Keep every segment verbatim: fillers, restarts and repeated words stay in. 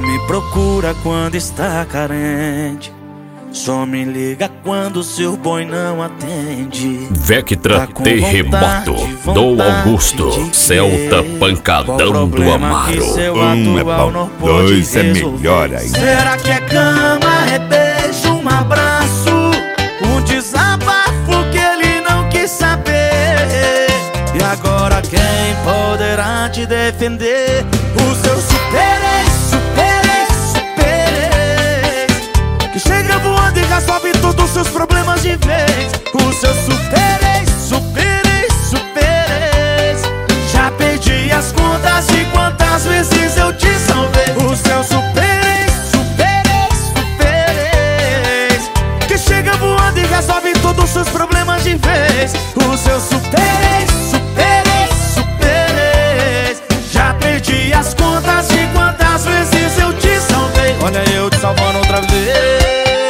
me procura quando está carente, só me liga quando seu boy não atende. Vectra Tá com Terremoto vontade, do vontade Augusto, de Celta querer. Pancadão Qual do problema que Amaro. seu Um é atual bom, não pode dois é resolver? melhor ainda. Será que é cama, é beijo, um abraço, um desabafo que ele não quis saber? E agora quem poderá te defender? O seu super ex, super ex, super ex, que chega voando e resolve todos os seus problemas de vez. O seu super ex, super ex, super ex, já perdi as contas de quantas vezes eu te salvei. O seu super ex, super ex, super ex, que chega voando e resolve todos os seus problemas de vez. O seu super ex, super ex, super ex, já perdi as contas de quantas vezes eu te salvei. Olha eu te salvando outra vez.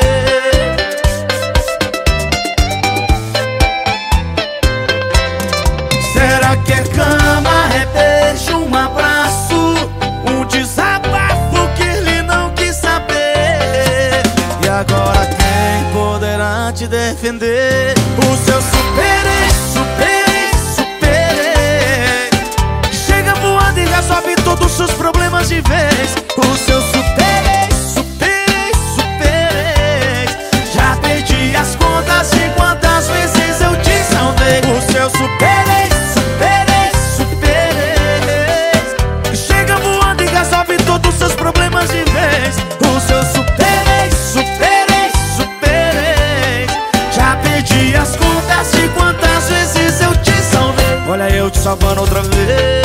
Será que é cama, é beijo, um abraço, um desabafo que ele não quis saber? E agora quem poderá te defender? O seu super ex, super ex, super ex, que chega voando e resolve todos os seus problemas de vez. O seu super ex, super ex, super ex, já perdi as contas de quantas vezes eu te salvei. O seu super ex, super ex, super ex, que chega voando e resolve todos os seus problemas de vez. O seu super ex, super ex, super ex, já perdi as contas de quantas vezes eu te salvei. Olha eu te salvando outra vez.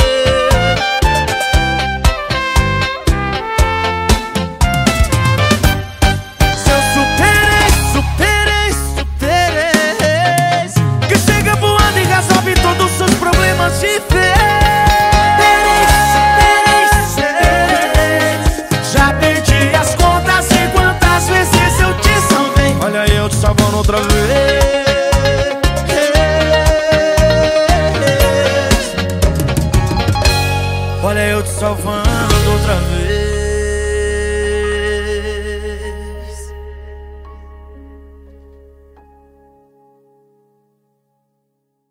Seu super ex, super ex, super ex, que chega voando e resolve todos os seus problemas de vez. Já perdi as contas de quantas vezes eu te salvei. Olha eu te salvando outra vez. Olha eu te salvando outra vez.